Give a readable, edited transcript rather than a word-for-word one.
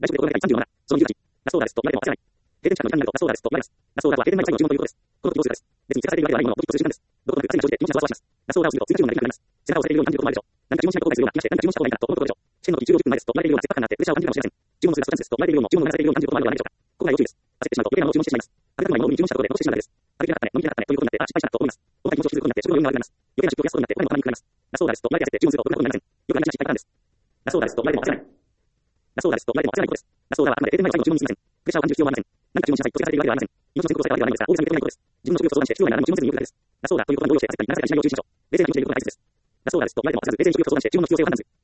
来週で答えが37、その28、ラストオーダーですと言われても焦らない。閉店時間の時間になるとラストオーダーですと言われます。ラストオーダーは閉店前最後の注文ということです。この時どうするかです。別に聞かされているわけではないものをポチッとする時間です。どことなく汗が生じて気持ちがそわそわします。ラストオーダーをすると追加注文ができなくなります。背中を押されているように感じることもあるでしょう。何か注文しないことがするような気がして、何か注文した方がいいかなと思うことでしょう。試験の時10秒10分前ですと言われているような切迫感があってプレッシャーを感じるかもしれません。注文のするラストチャンスですと言われているように注文をやらされているように感じることもあるのではないでしょうか。ここが要注意です。焦ってしまうと余計なものを注文してしまいます。食べたくないものに注文したことで落ちてしまうだけです。食べきれなかったね、飲みきれなかったねということになって、ああ失敗したと思います。重たい気持ちを引きずることになって食欲が悪くなります。余計な出費を安くなってお金もたまにかかります。ラストオーダーですと言われて焦って注文するとろくなことになりません。よくありがちな失敗パターンです。ラストオーダーですと言われても焦らない。ラストオーダーですと言われても焦らないことです。ラストオーダーはあくまで閉店前最後の注文にすぎません。プレッシャーを感じる必要はありません。何か注文しなさいと告げされているわけではありません。命の健康をさえているわけではないのですが、大げさに言っていないことです。自分の食欲を相談して必要がないものを注文せずにいるだけです。ラストオーダーという言葉に動揺して焦ったり、流されたりしないよう注意しましょう。冷静な気持ちでいることが大切です。ラストオーダーですと言われても焦らず、冷静に食欲を相談して注文の必要性を判断する。